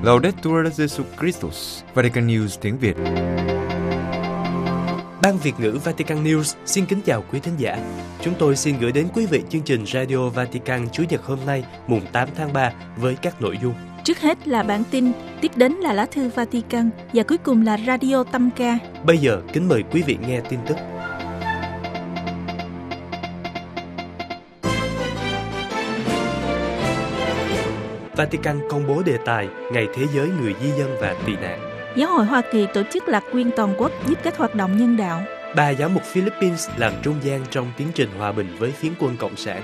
Laudetur Jesus Christus, Vatican News tiếng Việt. Ban Việt ngữ Vatican News xin kính chào quý thính giả. Chúng tôi xin gửi đến quý vị chương trình Radio Vatican Chủ nhật hôm nay, mùng 8 tháng 3 với các nội dung. Trước hết là bản tin, tiếp đến là lá thư Vatican và cuối cùng là Radio Tâm Ca. Bây giờ kính mời quý vị nghe tin tức. Vatican công bố đề tài Ngày Thế giới Người di dân và tị nạn. Giáo hội Hoa Kỳ tổ chức lạc quyên toàn quốc giúp các hoạt động nhân đạo. 3 giám mục Philippines làm trung gian trong tiến trình hòa bình với phiến quân Cộng sản.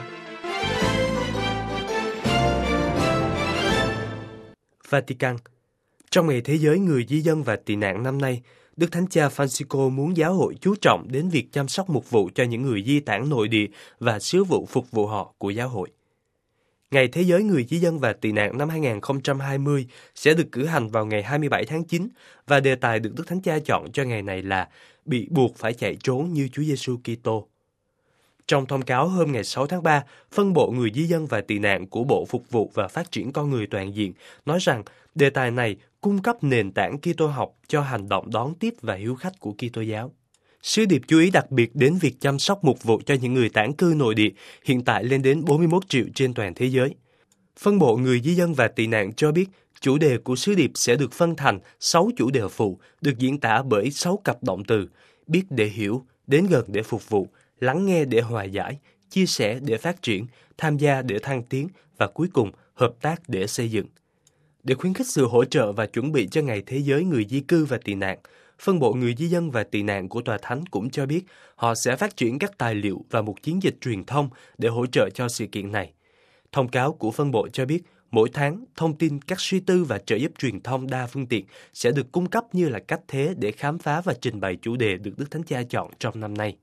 Vatican. Trong Ngày Thế giới Người di dân và tị nạn năm nay, Đức Thánh Cha Francisco muốn giáo hội chú trọng đến việc chăm sóc mục vụ cho những người di tản nội địa và sứ vụ phục vụ họ của giáo hội. Ngày Thế giới Người di dân và tị nạn năm 2020 sẽ được cử hành vào ngày 27 tháng 9 và đề tài được Đức Thánh Cha chọn cho ngày này là bị buộc phải chạy trốn như Chúa Giêsu Kitô. Trong thông cáo hôm ngày 6 tháng 3, phân bộ Người di dân và tị nạn của Bộ Phục vụ và Phát triển Con Người Toàn diện nói rằng đề tài này cung cấp nền tảng Kitô học cho hành động đón tiếp và hiếu khách của Kitô giáo. Sứ điệp chú ý đặc biệt đến việc chăm sóc mục vụ cho những người tản cư nội địa, hiện tại lên đến 41 triệu trên toàn thế giới. Phân bộ Người di dân và tị nạn cho biết chủ đề của sứ điệp sẽ được phân thành 6 chủ đề phụ, được diễn tả bởi 6 cặp động từ: biết để hiểu, đến gần để phục vụ, lắng nghe để hòa giải, chia sẻ để phát triển, tham gia để thăng tiến và cuối cùng hợp tác để xây dựng. Để khuyến khích sự hỗ trợ và chuẩn bị cho Ngày Thế giới Người di cư và tị nạn, phân bộ Người di dân và tị nạn của Tòa Thánh cũng cho biết họ sẽ phát triển các tài liệu và một chiến dịch truyền thông để hỗ trợ cho sự kiện này. Thông cáo của phân bộ cho biết mỗi tháng, thông tin, các suy tư và trợ giúp truyền thông đa phương tiện sẽ được cung cấp như là cách thế để khám phá và trình bày chủ đề được Đức Thánh Cha chọn trong năm nay.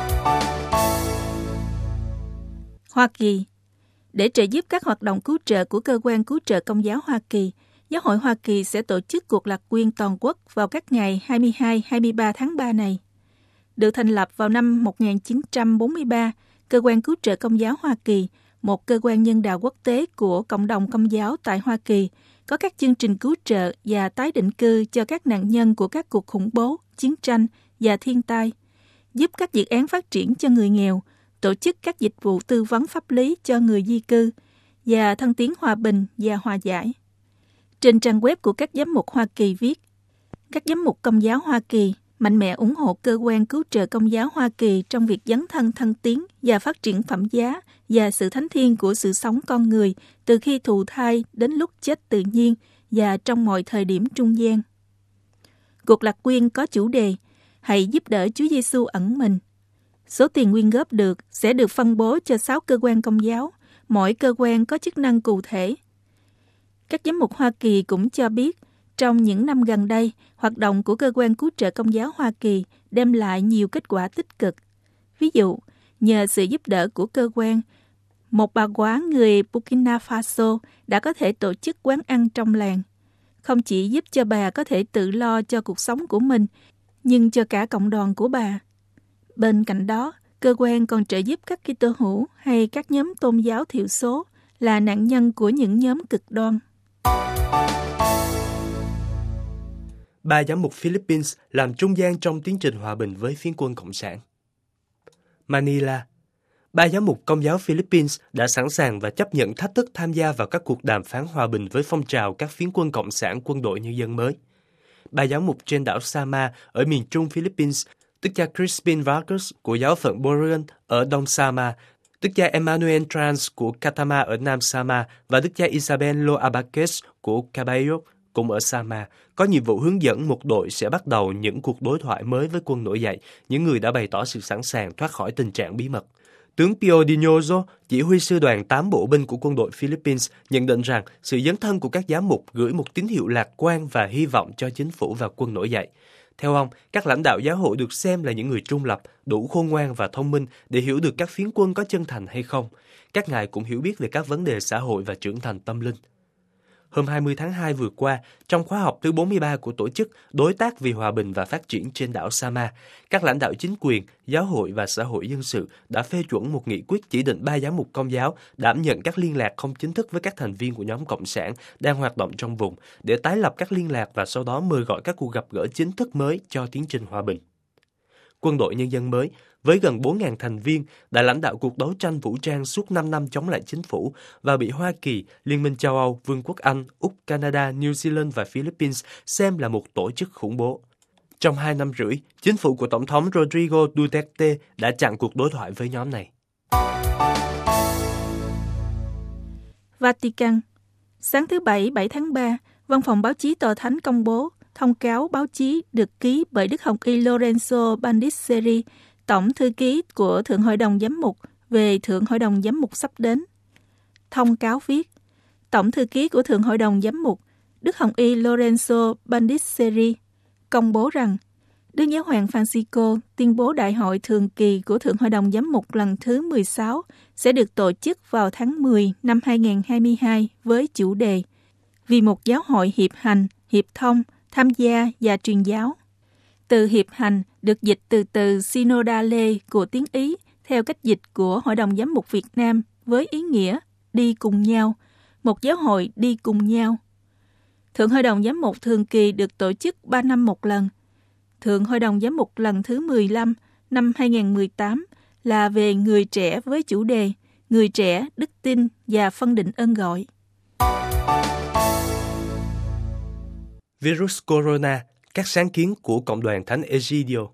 Hoa Kỳ. Để trợ giúp các hoạt động cứu trợ của Cơ quan Cứu trợ Công giáo Hoa Kỳ, Giáo hội Hoa Kỳ sẽ tổ chức cuộc lạc quyên toàn quốc vào các ngày 22-23 tháng 3 này. Được thành lập vào năm 1943, Cơ quan Cứu trợ Công giáo Hoa Kỳ, một cơ quan nhân đạo quốc tế của cộng đồng Công giáo tại Hoa Kỳ, có các chương trình cứu trợ và tái định cư cho các nạn nhân của các cuộc khủng bố, chiến tranh và thiên tai, giúp các dự án phát triển cho người nghèo, tổ chức các dịch vụ tư vấn pháp lý cho người di cư và thăng tiến hòa bình và hòa giải. Trên trang web của các giám mục Hoa Kỳ viết, các giám mục Công giáo Hoa Kỳ mạnh mẽ ủng hộ Cơ quan Cứu trợ Công giáo Hoa Kỳ trong việc dấn thân thăng tiến và phát triển phẩm giá và sự thánh thiêng của sự sống con người từ khi thụ thai đến lúc chết tự nhiên và trong mọi thời điểm trung gian. Cuộc lạc quyên có chủ đề Hãy giúp đỡ Chúa Giêsu ẩn mình. Số tiền quyên góp được sẽ được phân bố cho 6 cơ quan công giáo, mỗi cơ quan có chức năng cụ thể. Các giám mục Hoa Kỳ cũng cho biết, trong những năm gần đây, hoạt động của Cơ quan Cứu trợ Công giáo Hoa Kỳ đem lại nhiều kết quả tích cực. Ví dụ, nhờ sự giúp đỡ của cơ quan, một bà góa người Burkina Faso đã có thể tổ chức quán ăn trong làng. Không chỉ giúp cho bà có thể tự lo cho cuộc sống của mình, nhưng cho cả cộng đoàn của bà. Bên cạnh đó, cơ quan còn trợ giúp các Kitô hữu hay các nhóm tôn giáo thiểu số là nạn nhân của những nhóm cực đoan. 3 giám mục Philippines làm trung gian trong tiến trình hòa bình với phiến quân Cộng sản. Manila. 3 giám mục Công giáo Philippines đã sẵn sàng và chấp nhận thách thức tham gia vào các cuộc đàm phán hòa bình với phong trào các phiến quân Cộng sản Quân đội Nhân dân mới. 3 giám mục trên đảo Sama ở miền trung Philippines, Đức cha Crispin Vargas của giáo phận Borean ở Đông Sama, Đức cha Emmanuel Trans của Catama ở Nam Sama và Đức cha Isabel Abaques của Caballo cũng ở Sama, có nhiệm vụ hướng dẫn một đội sẽ bắt đầu những cuộc đối thoại mới với quân nổi dậy, những người đã bày tỏ sự sẵn sàng thoát khỏi tình trạng bí mật. Tướng Pio Dinozo, chỉ huy sư đoàn 8 bộ binh của quân đội Philippines, nhận định rằng sự dấn thân của các giám mục gửi một tín hiệu lạc quan và hy vọng cho chính phủ và quân nổi dậy. Theo ông, các lãnh đạo giáo hội được xem là những người trung lập, đủ khôn ngoan và thông minh để hiểu được các phiến quân có chân thành hay không. Các ngài cũng hiểu biết về các vấn đề xã hội và trưởng thành tâm linh. hôm 20 tháng 2 vừa qua, trong khóa họp thứ 43 của Tổ chức Đối tác vì Hòa bình và Phát triển trên đảo Sama, các lãnh đạo chính quyền, giáo hội và xã hội dân sự đã phê chuẩn một nghị quyết chỉ định 3 giám mục Công giáo đảm nhận các liên lạc không chính thức với các thành viên của nhóm Cộng sản đang hoạt động trong vùng để tái lập các liên lạc và sau đó mời gọi các cuộc gặp gỡ chính thức mới cho tiến trình hòa bình. Quân đội Nhân dân mới, với gần 4.000 thành viên, đã lãnh đạo cuộc đấu tranh vũ trang suốt 5 năm chống lại chính phủ và bị Hoa Kỳ, Liên minh châu Âu, Vương quốc Anh, Úc, Canada, New Zealand và Philippines xem là một tổ chức khủng bố. Trong 2 năm rưỡi, chính phủ của Tổng thống Rodrigo Duterte đã chặn cuộc đối thoại với nhóm này. Vatican. Sáng thứ Bảy, 7 tháng 3, Văn phòng báo chí Tòa Thánh công bố thông cáo báo chí được ký bởi Đức Hồng Y Lorenzo Bandisseri, Tổng thư ký của Thượng Hội đồng Giám mục về Thượng Hội đồng Giám mục sắp đến. Thông cáo viết, Tổng thư ký của Thượng Hội đồng Giám mục, Đức Hồng Y Lorenzo Bandisseri, công bố rằng Đức Giáo hoàng Francisco tuyên bố Đại hội thường kỳ của Thượng Hội đồng Giám mục lần thứ 16 sẽ được tổ chức vào tháng 10 năm 2022 với chủ đề Vì một giáo hội hiệp hành, hiệp thông, tham gia và truyền giáo. Từ hiệp hành được dịch từ từ synodale của tiếng Ý theo cách dịch của Hội đồng Giám mục Việt Nam với ý nghĩa đi cùng nhau, một giáo hội đi cùng nhau. Thượng Hội đồng Giám mục thường kỳ được tổ chức 3 năm một lần. Thượng Hội đồng Giám mục lần thứ 15 năm 2018 là về người trẻ với chủ đề Người trẻ, đức tin và phân định ơn gọi. Virus Corona, các sáng kiến của Cộng đoàn Thánh Egidio.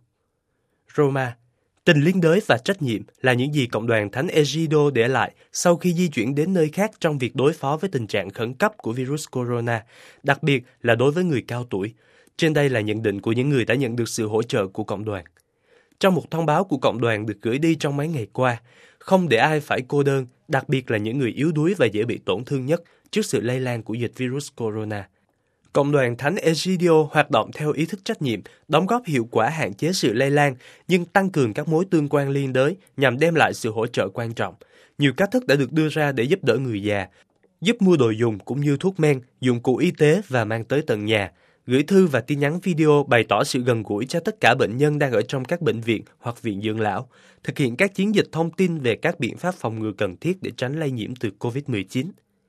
Roma, tình liên đới và trách nhiệm là những gì Cộng đoàn Thánh Egidio để lại sau khi di chuyển đến nơi khác trong việc đối phó với tình trạng khẩn cấp của virus corona, đặc biệt là đối với người cao tuổi. Trên đây là nhận định của những người đã nhận được sự hỗ trợ của Cộng đoàn. Trong một thông báo của Cộng đoàn được gửi đi trong mấy ngày qua, không để ai phải cô đơn, đặc biệt là những người yếu đuối và dễ bị tổn thương nhất trước sự lây lan của dịch virus corona. Cộng đoàn Thánh Egidio hoạt động theo ý thức trách nhiệm, đóng góp hiệu quả hạn chế sự lây lan, nhưng tăng cường các mối tương quan liên đới nhằm đem lại sự hỗ trợ quan trọng. Nhiều cách thức đã được đưa ra để giúp đỡ người già, giúp mua đồ dùng cũng như thuốc men, dụng cụ y tế và mang tới tận nhà, gửi thư và tin nhắn video bày tỏ sự gần gũi cho tất cả bệnh nhân đang ở trong các bệnh viện hoặc viện dưỡng lão, thực hiện các chiến dịch thông tin về các biện pháp phòng ngừa cần thiết để tránh lây nhiễm từ COVID-19.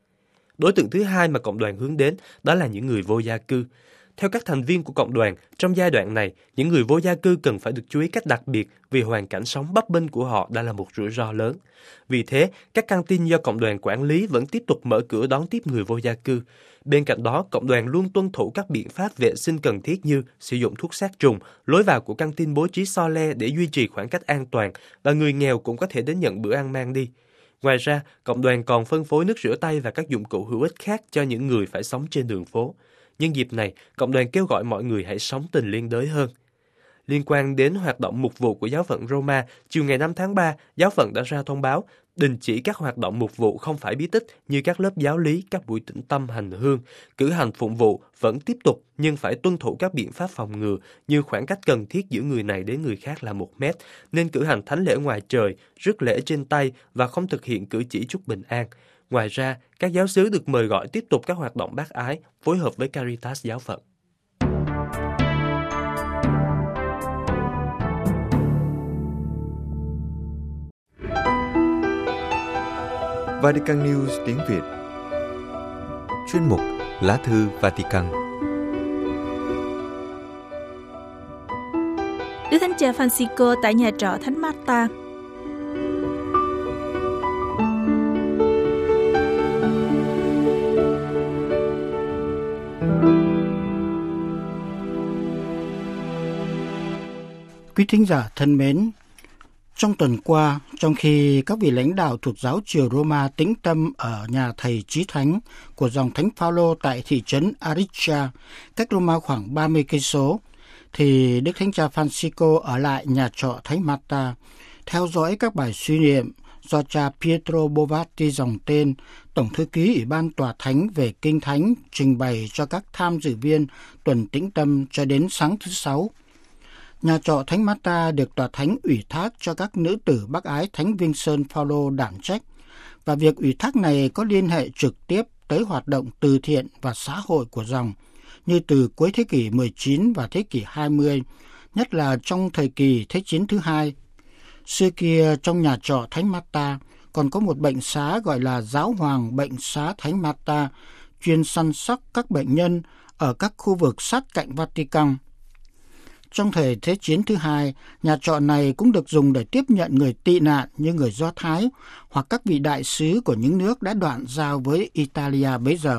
Đối tượng thứ hai mà cộng đoàn hướng đến đó là những người vô gia cư. Theo các thành viên của cộng đoàn, trong giai đoạn này, những người vô gia cư cần phải được chú ý cách đặc biệt vì hoàn cảnh sống bấp bênh của họ đã là một rủi ro lớn. Vì thế, các căng tin do cộng đoàn quản lý vẫn tiếp tục mở cửa đón tiếp người vô gia cư. Bên cạnh đó, cộng đoàn luôn tuân thủ các biện pháp vệ sinh cần thiết như sử dụng thuốc sát trùng, lối vào của căng tin bố trí xo le để duy trì khoảng cách an toàn và người nghèo cũng có thể đến nhận bữa ăn mang đi. Ngoài ra, cộng đoàn còn phân phối nước rửa tay và các dụng cụ hữu ích khác cho những người phải sống trên đường phố. Nhân dịp này, cộng đoàn kêu gọi mọi người hãy sống tình liên đới hơn. Liên quan đến hoạt động mục vụ của giáo phận Roma, chiều ngày 5 tháng 3, giáo phận đã ra thông báo đình chỉ các hoạt động mục vụ không phải bí tích như các lớp giáo lý, các buổi tĩnh tâm hành hương, cử hành phụng vụ vẫn tiếp tục nhưng phải tuân thủ các biện pháp phòng ngừa như khoảng cách cần thiết giữa người này đến người khác là 1 mét, nên cử hành thánh lễ ngoài trời, rước lễ trên tay và không thực hiện cử chỉ chúc bình an. Ngoài ra, các giáo xứ được mời gọi tiếp tục các hoạt động bác ái, phối hợp với Caritas giáo phận. Vatican News tiếng Việt. Chuyên mục Lá thư Vatican. Đức Thánh Cha Francisco tại nhà trọ Thánh Marta. Quý thính giả thân mến, trong tuần qua, trong khi các vị lãnh đạo thuộc giáo triều Roma tĩnh tâm ở nhà thầy Chí Thánh của dòng Thánh Phaolô tại thị trấn Ariccia, cách Roma khoảng 30 cây số, thì Đức Thánh Cha Francisco ở lại nhà trọ Thánh Marta, theo dõi các bài suy niệm do cha Pietro Bovatti dòng tên, Tổng thư ký Ủy ban Tòa Thánh về Kinh Thánh trình bày cho các tham dự viên tuần tĩnh tâm cho đến sáng thứ Sáu. Nhà trọ Thánh Marta được Tòa Thánh ủy thác cho các nữ tử bác ái Thánh Vincent Phaolô đảm trách, và việc ủy thác này có liên hệ trực tiếp tới tới hoạt động từ thiện và xã hội của dòng, như từ cuối thế kỷ 19 và thế kỷ 20, nhất là trong thời kỳ Thế chiến thứ hai. Xưa kia trong nhà trọ Thánh Marta còn có một bệnh xá gọi là Giáo hoàng bệnh xá Thánh Marta, chuyên săn sóc các bệnh nhân ở các khu vực sát cạnh Vatican. Trong thời Thế chiến thứ hai, nhà trọ này cũng được dùng để tiếp nhận người tị nạn như người Do Thái hoặc các vị đại sứ của những nước đã đoạn giao với Italia bấy giờ.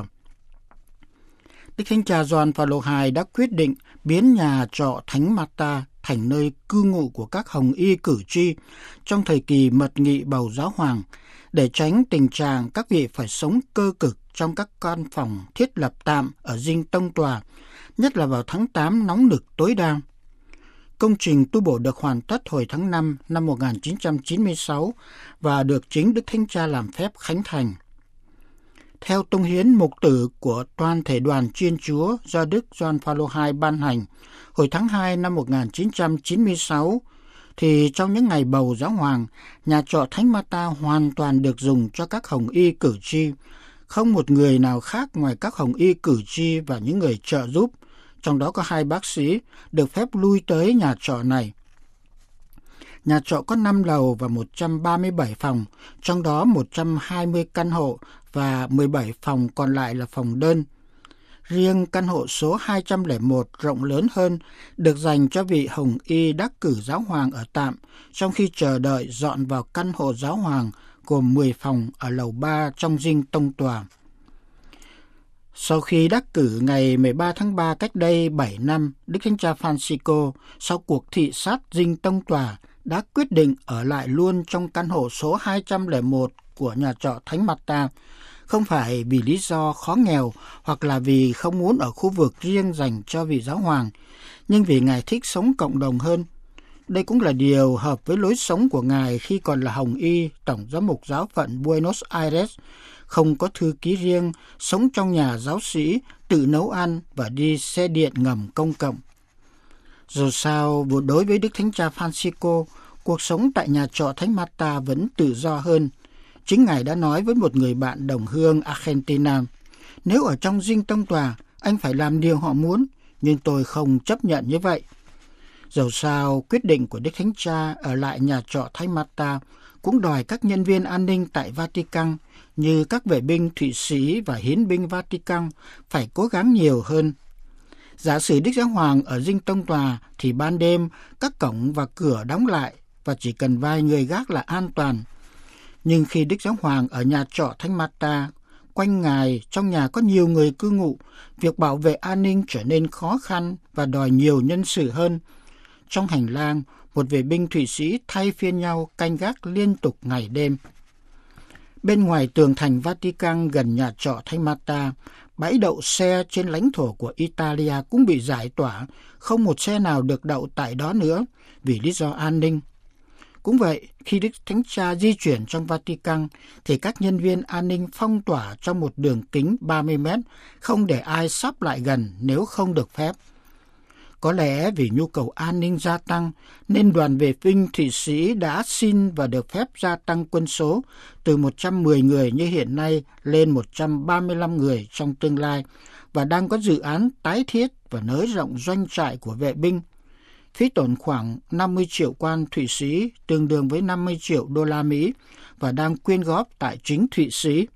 Đức Thánh Cha Gioan Phaolô II đã quyết định biến nhà trọ Thánh Marta thành nơi cư ngụ của các hồng y cử tri trong thời kỳ mật nghị bầu giáo hoàng, để tránh tình trạng các vị phải sống cơ cực trong các căn phòng thiết lập tạm ở dinh tông tòa, nhất là vào tháng 8 nóng nực tối đa. Công trình tu bổ được hoàn tất hồi tháng 5 năm 1996 và được chính Đức Thánh Cha làm phép khánh thành. Theo tông hiến mục tử của toàn thể đoàn Chiên Chúa do Đức Gioan Phaolô II ban hành hồi tháng 2 năm 1996, thì trong những ngày bầu giáo hoàng, nhà trọ Thánh Marta hoàn toàn được dùng cho các hồng y cử tri. Không một người nào khác ngoài các hồng y cử tri và những người trợ giúp, trong đó có 2 bác sĩ, được phép lui tới nhà trọ này. Nhà trọ có 5 lầu và 137 phòng, trong đó 120 căn hộ và 17 phòng còn lại là phòng đơn. Riêng căn hộ số 201 rộng lớn hơn được dành cho vị hồng y đắc cử giáo hoàng ở tạm, trong khi chờ đợi dọn vào căn hộ giáo hoàng gồm 10 phòng ở lầu 3 trong dinh tông tòa. Sau khi đắc cử ngày 13 tháng 3 cách đây 7 năm, Đức Thánh Cha Francisco, sau cuộc thị sát dinh tông tòa, đã quyết định ở lại luôn trong căn hộ số 201 của nhà trọ Thánh Marta, không phải vì lý do khó nghèo hoặc là vì không muốn ở khu vực riêng dành cho vị giáo hoàng, nhưng vì Ngài thích sống cộng đồng hơn. Đây cũng là điều hợp với lối sống của Ngài khi còn là hồng y tổng giám mục giáo phận Buenos Aires, không có thư ký riêng, sống trong nhà giáo sĩ, tự nấu ăn và đi xe điện ngầm công cộng. Dù sao, đối với Đức Thánh Cha Francisco, cuộc sống tại nhà trọ Thánh Marta vẫn tự do hơn. Chính Ngài đã nói với một người bạn đồng hương Argentina, nếu ở trong dinh tông tòa, anh phải làm điều họ muốn, nhưng tôi không chấp nhận như vậy. Dẫu sao, quyết định của Đức Thánh Cha ở lại nhà trọ Thánh Marta cũng đòi các nhân viên an ninh tại Vatican, như các vệ binh Thụy Sĩ và hiến binh Vatican, phải cố gắng nhiều hơn. Giả sử Đức Giáo Hoàng ở dinh tông tòa thì ban đêm các cổng và cửa đóng lại và chỉ cần vài người gác là an toàn. Nhưng khi Đức Giáo Hoàng ở nhà trọ Thánh Marta, quanh Ngài trong nhà có nhiều người cư ngụ, việc bảo vệ an ninh trở nên khó khăn và đòi nhiều nhân sự hơn. Trong hành lang, một vệ binh Thụy Sĩ thay phiên nhau canh gác liên tục ngày đêm. Bên ngoài tường thành Vatican gần nhà trọ Thánh Marta, bãi đậu xe trên lãnh thổ của Italia cũng bị giải tỏa, không một xe nào được đậu tại đó nữa vì lý do an ninh. Cũng vậy, khi Đức Thánh Cha di chuyển trong Vatican, thì các nhân viên an ninh phong tỏa trong một đường kính 30 mét, không để ai sắp lại gần nếu không được phép. Có lẽ vì nhu cầu an ninh gia tăng, nên đoàn vệ binh Thụy Sĩ đã xin và được phép gia tăng quân số từ 110 người như hiện nay lên 135 người trong tương lai, và đang có dự án tái thiết và nới rộng doanh trại của vệ binh. Phí tổn khoảng 50 triệu quan Thụy Sĩ, tương đương với 50 triệu đô la Mỹ, và đang quyên góp tại chính Thụy Sĩ.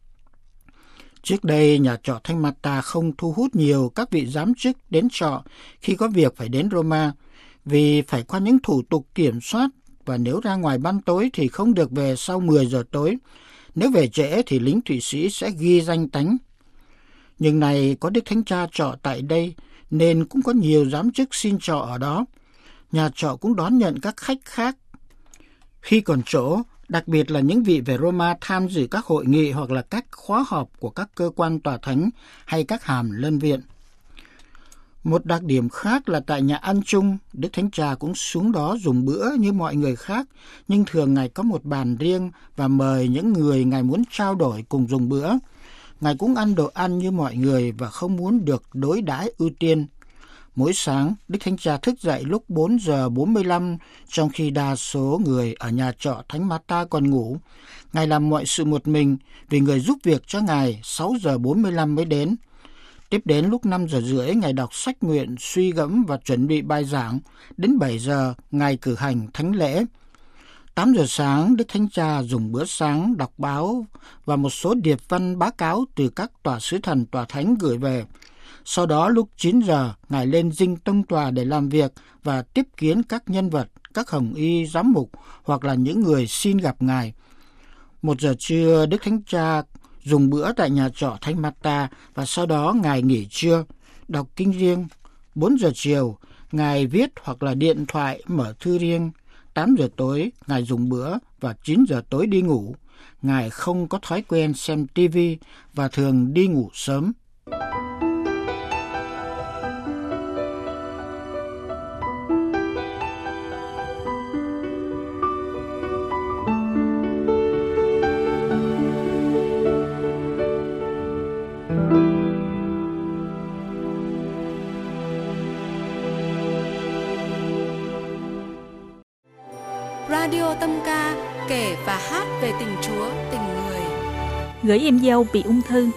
Trước đây, nhà trọ Thánh Marta không thu hút nhiều các vị giám chức đến trọ khi có việc phải đến Roma, vì phải qua những thủ tục kiểm soát, và nếu ra ngoài ban tối thì không được về sau 10 giờ tối. Nếu về trễ thì lính Thụy Sĩ sẽ ghi danh tánh. Nhưng này có Đức Thánh Cha trọ tại đây, nên cũng có nhiều giám chức xin trọ ở đó. Nhà trọ cũng đón nhận các khách khác khi còn chỗ, đặc biệt là những vị về Roma tham dự các hội nghị hoặc là các khóa họp của các cơ quan tòa thánh hay các hàm lân viện. Một đặc điểm khác là tại nhà ăn chung, Đức Thánh Cha cũng xuống đó dùng bữa như mọi người khác, nhưng thường Ngài có một bàn riêng và mời những người Ngài muốn trao đổi cùng dùng bữa. Ngài cũng ăn đồ ăn như mọi người và không muốn được đối đãi ưu tiên. Mỗi sáng, Đức Thánh Cha thức dậy lúc 4 giờ 45, trong khi đa số người ở nhà trọ Thánh Marta còn ngủ. Ngài làm mọi sự một mình, vì người giúp việc cho Ngài 6 giờ 45 mới đến. Tiếp đến lúc 5 giờ rưỡi, Ngài đọc sách nguyện, suy gẫm và chuẩn bị bài giảng. Đến 7 giờ, Ngài cử hành thánh lễ. 8 giờ sáng, Đức Thánh Cha dùng bữa sáng, đọc báo và một số điệp văn báo cáo từ các tòa sứ thần tòa thánh gửi về. Sau đó lúc 9 giờ, Ngài lên dinh tông tòa để làm việc và tiếp kiến các nhân vật, các hồng y, giám mục hoặc là những người xin gặp Ngài. 1 giờ trưa, Đức Thánh Cha dùng bữa tại nhà trọ Thánh Marta và sau đó Ngài nghỉ trưa, đọc kinh riêng. 4 giờ chiều, Ngài viết hoặc là điện thoại mở thư riêng. 8 giờ tối, Ngài dùng bữa và 9 giờ tối đi ngủ. Ngài không có thói quen xem TV và thường đi ngủ sớm. Radio Tâm Ca kể và hát về tình Chúa, tình người. Gửi em dâu bị ung thư.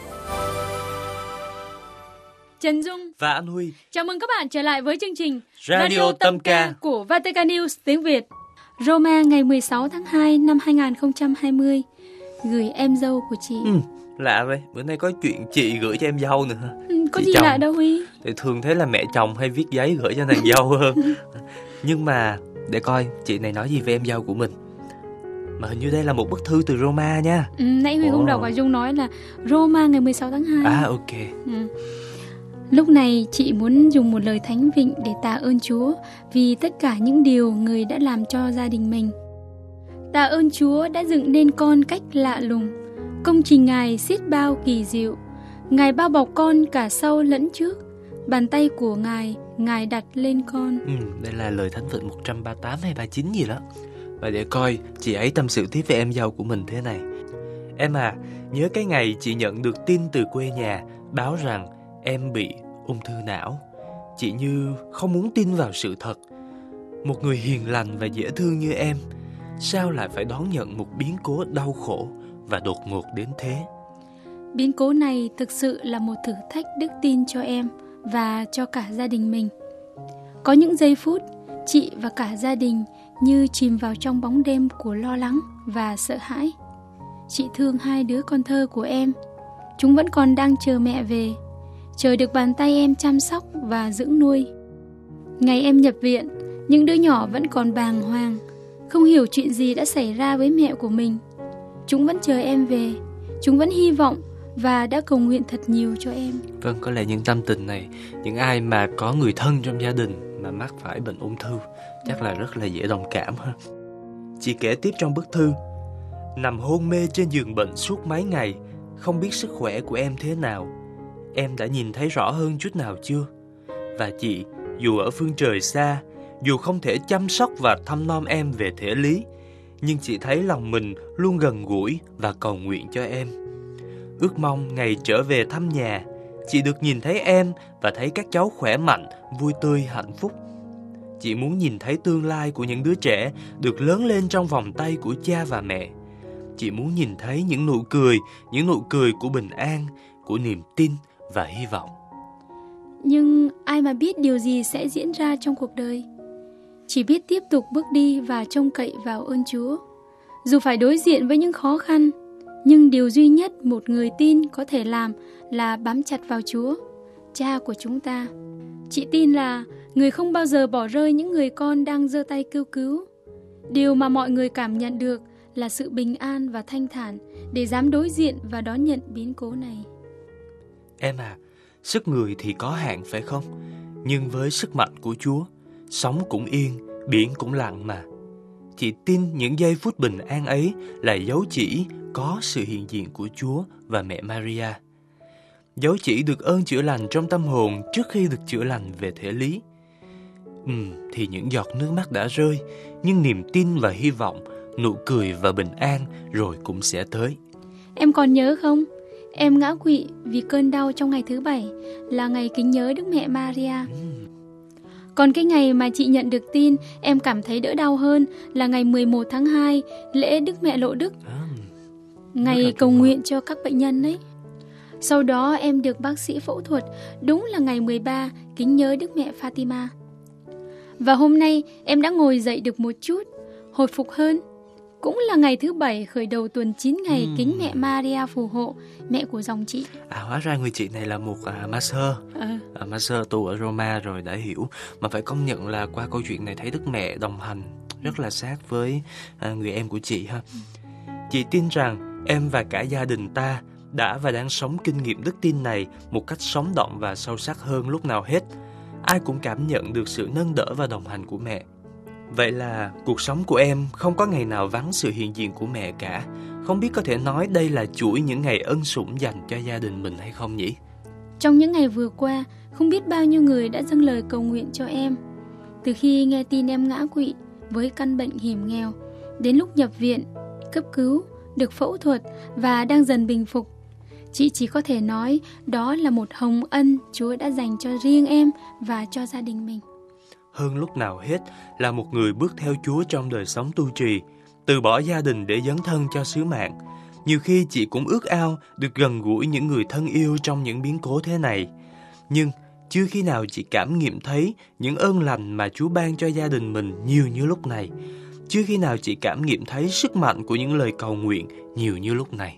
Trần Dung và Anh Huy chào mừng các bạn trở lại với chương trình Radio Tâm Ca của Vatican News tiếng Việt. Roma ngày 16 tháng 2 năm 2020. Gửi em dâu của chị. Lạ vậy, bữa nay có chuyện chị gửi cho em dâu nữa. Có chị gì chồng. lạ đâu Huy. Thì thường thế là mẹ chồng hay viết giấy gửi cho nàng dâu hơn. Nhưng mà để coi chị này nói gì về em dâu của mình. Mà hình như đây là một bức thư từ Roma nha. Nãy Huy cũng đọc và Dung nói là Roma ngày 16 tháng 2. À ok. Lúc này chị muốn dùng một lời thánh vịnh để tạ ơn Chúa vì tất cả những điều người đã làm cho gia đình mình. Tạ ơn Chúa đã dựng nên con cách lạ lùng. Công trình Ngài xiết bao kỳ diệu. Ngài bao bọc con cả sau lẫn trước. Bàn tay của Ngài đặt lên con. Đây là lời thánh vịnh 138 hay 39 gì đó. Và để coi chị ấy tâm sự tiếp về em dâu của mình thế này. Em à, nhớ cái ngày chị nhận được tin từ quê nhà báo rằng em bị ung thư não. Chị như không muốn tin vào sự thật. Một người hiền lành và dễ thương như em, sao lại phải đón nhận một biến cố đau khổ và đột ngột đến thế? Biến cố này thực sự là một thử thách đức tin cho em và cho cả gia đình mình. Có những giây phút, chị và cả gia đình như chìm vào trong bóng đêm của lo lắng và sợ hãi. Chị thương hai đứa con thơ của em. Chúng vẫn còn đang chờ mẹ về, chờ được bàn tay em chăm sóc và dưỡng nuôi. Ngày em nhập viện, những đứa nhỏ vẫn còn bàng hoàng, không hiểu chuyện gì đã xảy ra với mẹ của mình. Chúng vẫn chờ em về, chúng vẫn hy vọng và đã cầu nguyện thật nhiều cho em. Vâng, có lẽ những tâm tình này, những ai mà có người thân trong gia đình mà mắc phải bệnh ung thư chắc là rất là dễ đồng cảm ha. Chị kể tiếp trong bức thư: nằm hôn mê trên giường bệnh suốt mấy ngày, không biết sức khỏe của em thế nào. Em đã nhìn thấy rõ hơn chút nào chưa? Và chị, dù ở phương trời xa, dù không thể chăm sóc và thăm nom em về thể lý, nhưng chị thấy lòng mình luôn gần gũi và cầu nguyện cho em. Ước mong ngày trở về thăm nhà, chị được nhìn thấy em và thấy các cháu khỏe mạnh, vui tươi, hạnh phúc. Chị muốn nhìn thấy tương lai của những đứa trẻ được lớn lên trong vòng tay của cha và mẹ. Chị muốn nhìn thấy những nụ cười của bình an, của niềm tin và hy vọng. Nhưng ai mà biết điều gì sẽ diễn ra trong cuộc đời? Chỉ biết tiếp tục bước đi và trông cậy vào ơn Chúa. Dù phải đối diện với những khó khăn, nhưng điều duy nhất một người tin có thể làm là bám chặt vào Chúa, Cha của chúng ta. Chị tin là người không bao giờ bỏ rơi những người con đang giơ tay kêu cứu. Điều mà mọi người cảm nhận được là sự bình an và thanh thản để dám đối diện và đón nhận biến cố này. Em à, sức người thì có hạn phải không? Nhưng với sức mạnh của Chúa, sóng cũng yên, biển cũng lặng mà. Chị tin những giây phút bình an ấy là dấu chỉ có sự hiện diện của Chúa và mẹ Maria. Dấu chỉ được ơn chữa lành trong tâm hồn trước khi được chữa lành về thể lý. Thì những giọt nước mắt đã rơi, nhưng niềm tin và hy vọng, nụ cười và bình an rồi cũng sẽ tới. Em còn nhớ không? Em ngã quỵ vì cơn đau trong ngày thứ 7 là ngày kính nhớ Đức Mẹ Maria. Còn cái ngày mà chị nhận được tin em cảm thấy đỡ đau hơn là ngày 11 tháng 2, lễ Đức Mẹ Lộ Đức, ngày cầu nguyện cho các bệnh nhân ấy. Sau đó em được bác sĩ phẫu thuật, đúng là ngày 13, kính nhớ Đức Mẹ Fatima. Và hôm nay em đã ngồi dậy được một chút, hồi phục hơn. Cũng là ngày thứ 7 khởi đầu tuần 9 ngày kính mẹ Maria phù hộ, mẹ của dòng chị. Hóa ra người chị này là một masseur. Masseur tu ở Roma rồi, đã hiểu. Mà phải công nhận là qua câu chuyện này thấy Đức Mẹ đồng hành rất là sát với người em của chị ha. Chị tin rằng em và cả gia đình ta đã và đang sống kinh nghiệm đức tin này một cách sống động và sâu sắc hơn lúc nào hết. Ai cũng cảm nhận được sự nâng đỡ và đồng hành của mẹ. Vậy là cuộc sống của em không có ngày nào vắng sự hiện diện của mẹ cả. Không biết có thể nói đây là chuỗi những ngày ân sủng dành cho gia đình mình hay không nhỉ? Trong những ngày vừa qua, không biết bao nhiêu người đã dâng lời cầu nguyện cho em. Từ khi nghe tin em ngã quỵ với căn bệnh hiểm nghèo, đến lúc nhập viện, cấp cứu, được phẫu thuật và đang dần bình phục, chị chỉ có thể nói đó là một hồng ân Chúa đã dành cho riêng em và cho gia đình mình. Hơn lúc nào hết là một người bước theo Chúa trong đời sống tu trì, từ bỏ gia đình để dấn thân cho sứ mạng. Nhiều khi chị cũng ước ao được gần gũi những người thân yêu trong những biến cố thế này. Nhưng chưa khi nào chị cảm nghiệm thấy những ơn lành mà Chúa ban cho gia đình mình nhiều như lúc này. Chưa khi nào chị cảm nghiệm thấy sức mạnh của những lời cầu nguyện nhiều như lúc này.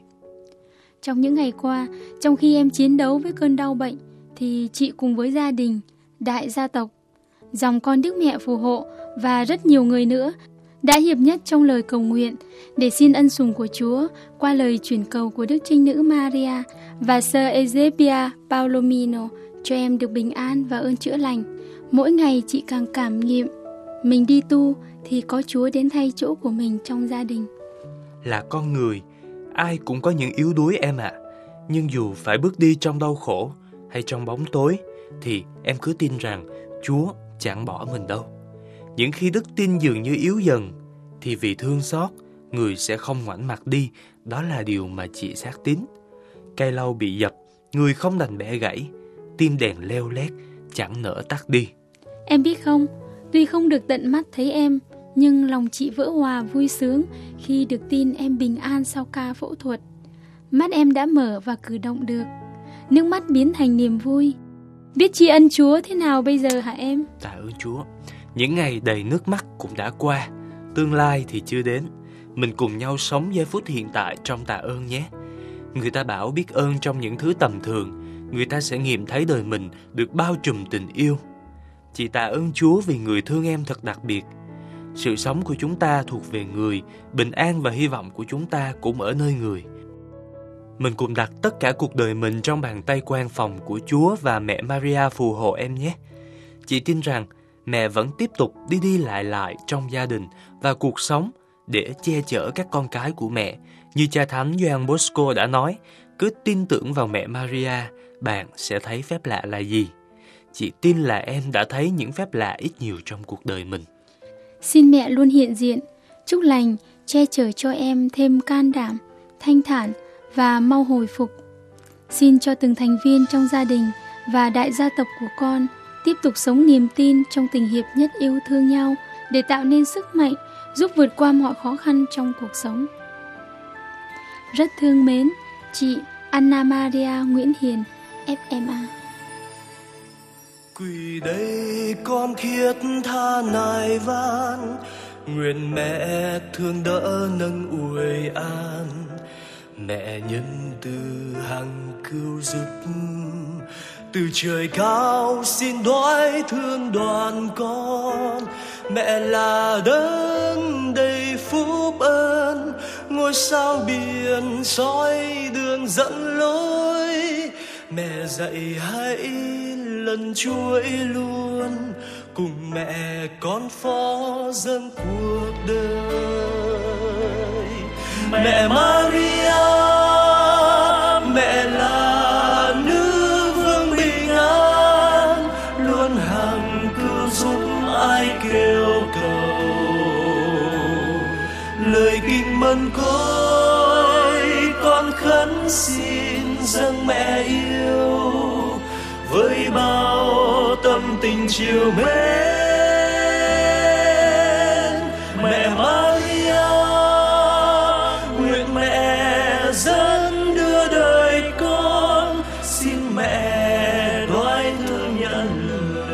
Trong những ngày qua, trong khi em chiến đấu với cơn đau bệnh, thì chị cùng với gia đình, đại gia tộc, dòng con Đức Mẹ phù hộ và rất nhiều người nữa đã hiệp nhất trong lời cầu nguyện để xin ân sủng của Chúa qua lời chuyển cầu của Đức Trinh Nữ Maria và Sơ Eusebia Palomino cho em được bình an và ơn chữa lành. Mỗi ngày chị càng cảm nghiệm mình đi tu thì có Chúa đến thay chỗ của mình trong gia đình. Là con người, ai cũng có những yếu đuối em ạ. Nhưng dù phải bước đi trong đau khổ hay trong bóng tối, thì em cứ tin rằng Chúa chẳng bỏ mình đâu. Những khi đức tin dường như yếu dần, thì vì thương xót, người sẽ không ngoảnh mặt đi. Đó là điều mà chị xác tín. Cây lau bị dập, người không đành bẻ gãy. Tim đèn leo lét, chẳng nỡ tắt đi. Em biết không, tuy không được tận mắt thấy em, nhưng lòng chị vỡ hòa vui sướng khi được tin em bình an sau ca phẫu thuật. Mắt em đã mở và cử động được. Nước mắt biến thành niềm vui. Biết tri ân Chúa thế nào bây giờ hả em? Tạ ơn Chúa. Những ngày đầy nước mắt cũng đã qua. Tương lai thì chưa đến. Mình cùng nhau sống giây phút hiện tại trong tạ ơn nhé. Người ta bảo biết ơn trong những thứ tầm thường, người ta sẽ nghiệm thấy đời mình được bao trùm tình yêu. Chị tạ ơn Chúa vì người thương em thật đặc biệt. Sự sống của chúng ta thuộc về người, bình an và hy vọng của chúng ta cũng ở nơi người. Mình cùng đặt tất cả cuộc đời mình trong bàn tay quan phòng của Chúa và mẹ Maria phù hộ em nhé. Chị tin rằng mẹ vẫn tiếp tục đi lại trong gia đình và cuộc sống để che chở các con cái của mẹ. Như cha thánh Gioan Bosco đã nói, cứ tin tưởng vào mẹ Maria, bạn sẽ thấy phép lạ là gì. Chị tin là em đã thấy những phép lạ ít nhiều trong cuộc đời mình. Xin mẹ luôn hiện diện, chúc lành, che chở cho em thêm can đảm, thanh thản và mau hồi phục. Xin cho từng thành viên trong gia đình và đại gia tộc của con tiếp tục sống niềm tin trong tình hiệp nhất yêu thương nhau để tạo nên sức mạnh giúp vượt qua mọi khó khăn trong cuộc sống. Rất thương mến, chị Anna Maria Nguyễn Hiền, FMA. Quỳ đây con khiết tha nài van, nguyện mẹ thương đỡ nâng uội an. Mẹ nhân từ hằng cứu giúp, từ trời cao xin đói thương đoàn con. Mẹ là đấng đầy phúc ơn, ngôi sao biển soi đường dẫn lối. Mẹ dạy hãy lần chuỗi luôn, cùng mẹ con phó dâng cuộc đời. Mẹ Maria, mẹ là nữ vương bình an, luôn hằng cứu giúp ai kêu cầu. Lời kinh mân côi con khấn xin dâng mẹ yêu, với bao tấm tâm tình chiều mến. Mẹ Maria, nguyện mẹ dẫn đưa đời con, xin mẹ đoái thương nhận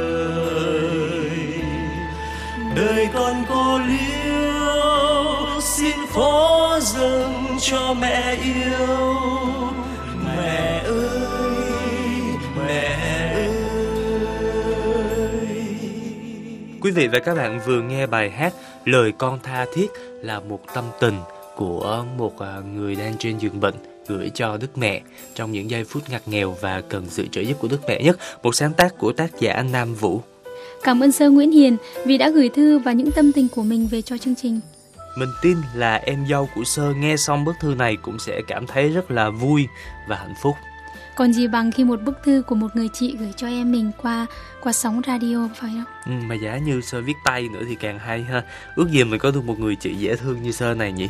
lời. Đời con cô liêu xin phó dâng cho mẹ yêu. Mẹ ơi, mẹ ơi. Quý vị và các bạn vừa nghe bài hát Lời Con Tha Thiết, là một tâm tình của một người đang trên giường bệnh gửi cho Đức Mẹ trong những giây phút ngặt nghèo và cần sự trợ giúp của Đức Mẹ nhất. Một sáng tác của tác giả Nam Vũ. Cảm ơn Sơ Nguyễn Hiền vì đã gửi thư và những tâm tình của mình về cho chương trình. Mình tin là em dâu của Sơ nghe xong bức thư này cũng sẽ cảm thấy rất là vui và hạnh phúc. Còn gì bằng khi một bức thư của một người chị gửi cho em mình qua sóng radio, phải không? Mà giá như Sơ viết tay nữa thì càng hay ha. Ước gì mình có được một người chị dễ thương như Sơ này nhỉ.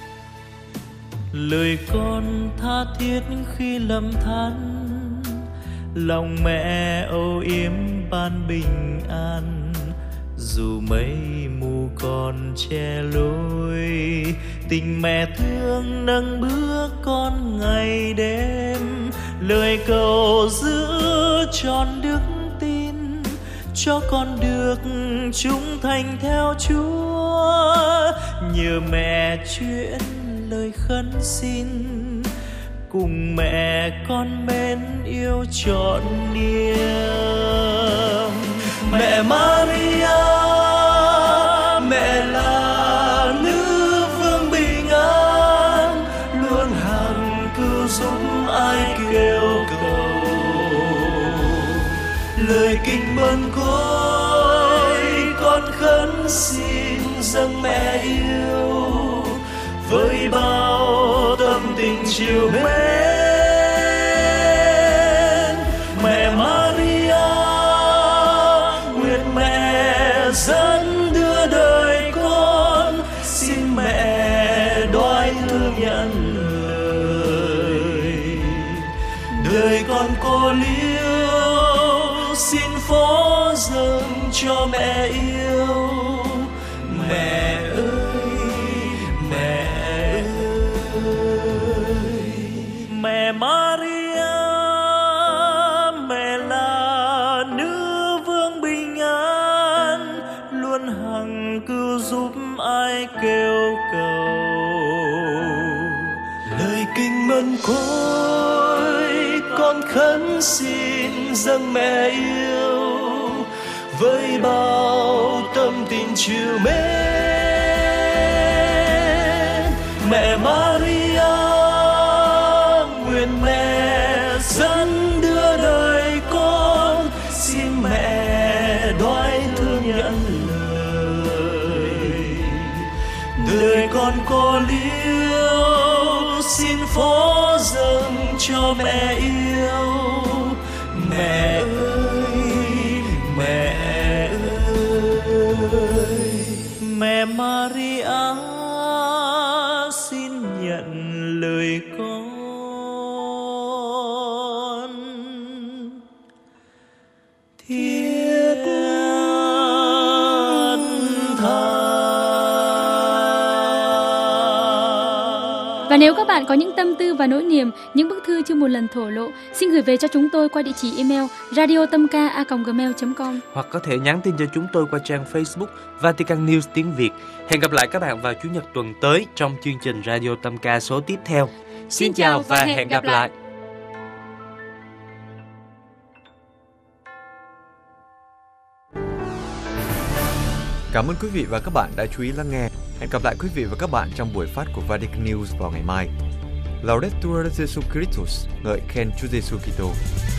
Lời con tha thiết khi lầm than, lòng mẹ âu yếm ban bình an. Dù mây mù còn che lối, tình mẹ thương nâng bước con ngày đêm. Lời cầu giữ tròn đức tin, cho con được trung thành theo Chúa. Nhờ mẹ chuyển lời khấn xin, cùng mẹ con mến yêu trọn niềm. Mẹ Maria, mẹ là nữ vương bình an, luôn hằng cứu giúp ai kêu cầu. Lời kinh mơn côi con khấn xin dâng mẹ yêu, với bao tâm tình chiều mến. Mẹ Maria, nguyện mẹ dẫn đưa đời con, xin mẹ đoái thương nhận lời. Đời con cô liêu xin phó dâng cho mẹ yêu. Mẹ Mẹ Maria, mẹ là nữ vương bình an, luôn hằng cứu giúp ai kêu cầu. Lời kinh mơn côi con khấn xin dâng mẹ yêu, với bao tâm tình chiều mến. Mẹ Maria, mẹ dẫn đưa đời con, xin mẹ đoái thương nhận lời. Đời con cô liêu xin phó dâng cho mẹ yêu. Mẹ ơi, mẹ ơi. Mẹ Maria xin nhận lời con. Và nếu các bạn có những tâm tư và nỗi niềm, những bức thư chưa một lần thổ lộ, xin gửi về cho chúng tôi qua địa chỉ email radiotamca@gmail.com, hoặc có thể nhắn tin cho chúng tôi qua trang Facebook Vatican News tiếng Việt. Hẹn gặp lại các bạn vào Chủ nhật tuần tới trong chương trình Radio Tâm Ca số tiếp theo. Xin chào và hẹn gặp lại. Cảm ơn quý vị và các bạn đã chú ý lắng nghe. Hẹn gặp lại quý vị và các bạn trong buổi phát của Vatican News vào ngày mai. Laudetur Jesu Christus, ngợi khen Chúa Giêsu Kitô.